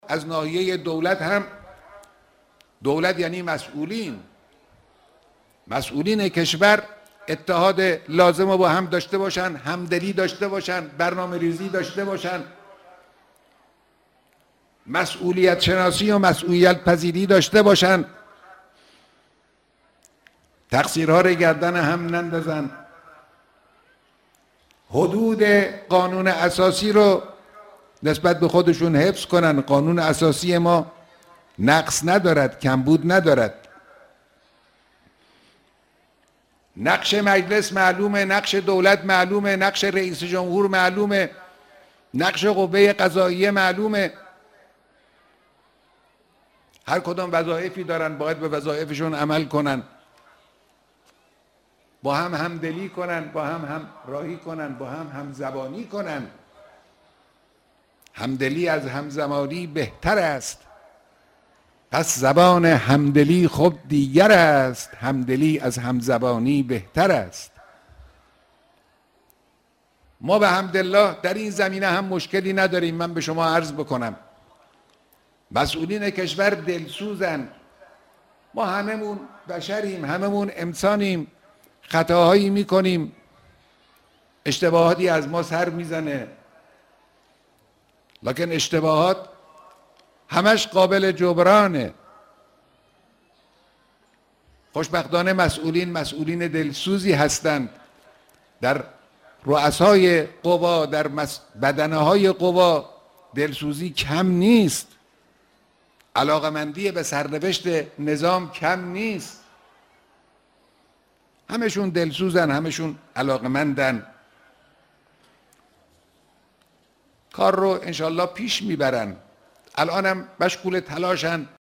از ناحیه دولت هم، دولت یعنی مسئولین کشور اتحاد لازم رو با هم داشته باشن، همدلی داشته باشن، برنامه ریزی داشته باشن، مسئولیت شناسی و مسئولیت پذیری داشته باشن، تقصیرها رو گردن هم نندازن، حدود قانون اساسی رو نسبت به خودشون حفظ کنن. قانون اساسی ما نقص ندارد، کمبود ندارد. نقش مجلس معلومه، نقش دولت معلومه، نقش رئیس جمهور معلومه، نقش قوه قضاییه معلومه. هر کدام وظایفی دارن، باید به وظایفشون عمل کنن، با هم همدلی کنن، با هم راهی کنن، با هم همزبانی کنن. همدلی از همزبانی بهتر است، پس زبان همدلی خود دیگر است، همدلی از همزبانی بهتر است. ما به حمدالله در این زمینه هم مشکلی نداریم. من به شما عرض بکنم مسئولین کشور دلسوزن. ما هممون بشریم، هممون انسانیم، خطاهایی میکنیم، اشتباهاتی از ما سر میزنه، لکن اشتباهات همش قابل جبرانه. خوشبختانه مسئولین دلسوزی هستند. در رؤسای قوا، در بدنه های قوا دلسوزی کم نیست، علاقمندی به سرنوشت نظام کم نیست. همشون دلسوزن، همشون علاقمندن، کار رو انشالله پیش میبرن. الانم مشغول تلاشن